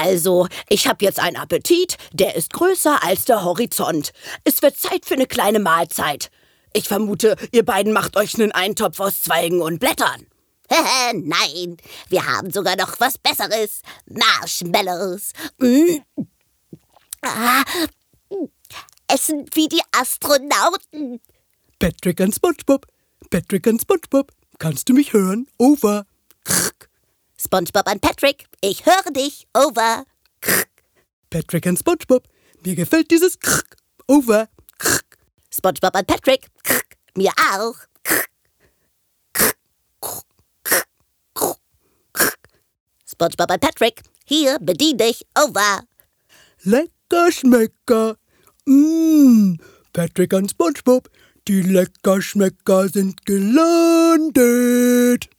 Also, ich habe jetzt einen Appetit, der ist größer als der Horizont. Es wird Zeit für eine kleine Mahlzeit. Ich vermute, ihr beiden macht euch einen Eintopf aus Zweigen und Blättern. Nein, wir haben sogar noch was Besseres. Marshmallows. Essen wie die Astronauten. Patrick und SpongeBob, kannst du mich hören? Over. SpongeBob und Patrick, ich höre dich. Over. Patrick und SpongeBob, mir gefällt dieses Over. SpongeBob und Patrick, mir auch. SpongeBob und Patrick, hier, bedien dich. Over. Lecker Schmecker. Patrick und SpongeBob, die Leckerschmecker sind gelandet.